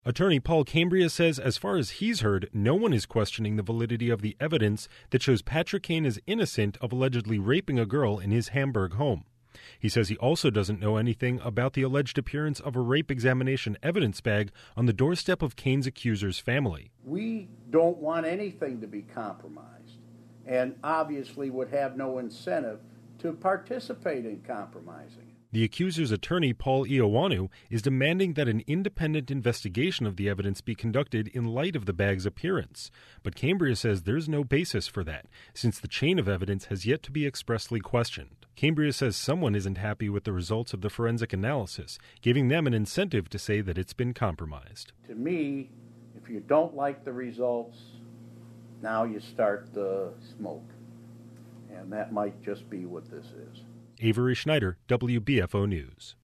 Attorney Paul Cambria says as far as he's heard, no one is questioning the validity of the evidence that shows Patrick Kane is innocent of allegedly raping a girl in his Hamburg home. He says he also doesn't know anything about the alleged appearance of a rape examination evidence bag on the doorstep of Kane's accuser's family. We don't want anything to be compromised, and obviously would have no incentive to participate in compromising. The accuser's attorney, Paul Ioannou, is demanding that an independent investigation of the evidence be conducted in light of the bag's appearance. But Cambria says there's no basis for that, since the chain of evidence has yet to be expressly questioned. Cambria says someone isn't happy with the results of the forensic analysis, giving them an incentive to say that it's been compromised. To me, if you don't like the results, now you start the smoke. And that might just be what this is. Avery Schneider, WBFO News.